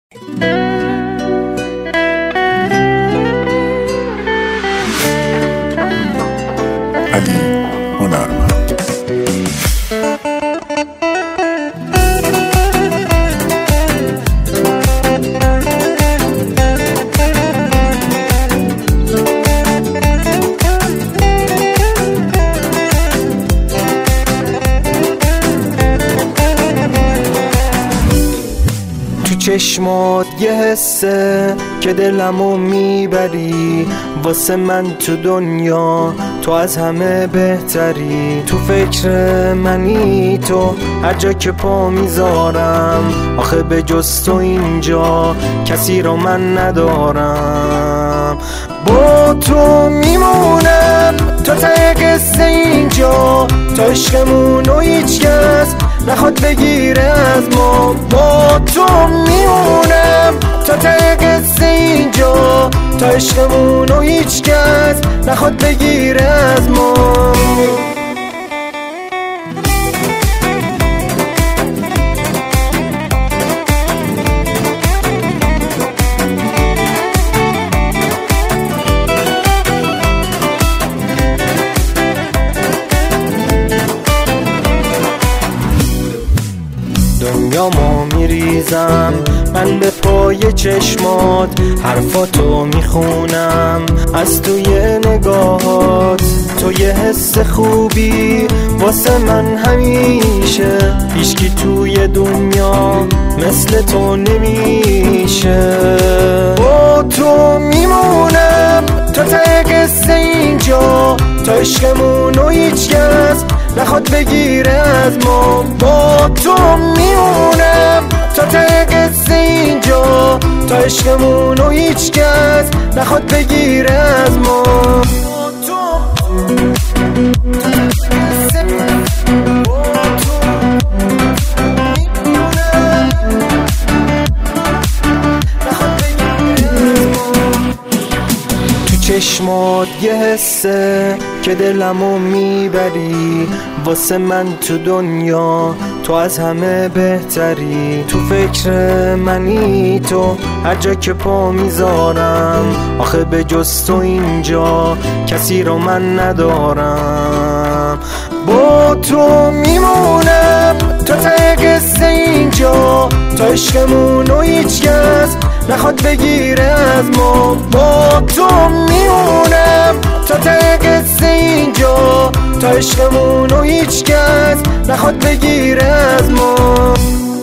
علی هنرمند. تو چشمات یه حسه که دلمو میبری، واسه من تو دنیا تو از همه بهتری. تو فکر منی تو هر جا که پا میذارم، آخه به جز تو اینجا کسی رو من ندارم. با تو میمونم تا ته قصه اینجا، تا عشقمون و هیچ کس نخواد بگیره از ما. با تو میمونم تا ته قصه اینجا، تا عشقمون و هیچ کس نخواد بگیره از ما. دنیا ما میریزم من به پای چشمات، حرفاتو میخونم از توی نگاهات. تو یه حس خوبی واسه من همیشه، هیچکی توی دنیا مثل تو نمیشه. با تو میمونم تا ته قصه اینجا، تا عشقمون و هیچ کس نخواد بگیره از ما. با تو میمونم تا ته قصه اینجا، تا عشقمون و هیچ کس نخواد بگیره از ما. چشمات یه حسه که دلمو میبری، واسه من تو دنیا تو از همه بهتری. تو فکر منی تو هر جا که پا میذارم، آخه به جز تو اینجا کسی رو من ندارم. با تو میمونم تا ته قصه اینجا، تا عشقمون و هیچ کس نخواد بگیره از ما. با تو میمونم تا ته قصه اینجا، تا عشقمون و هیچ کس نخواد بگیره از ما.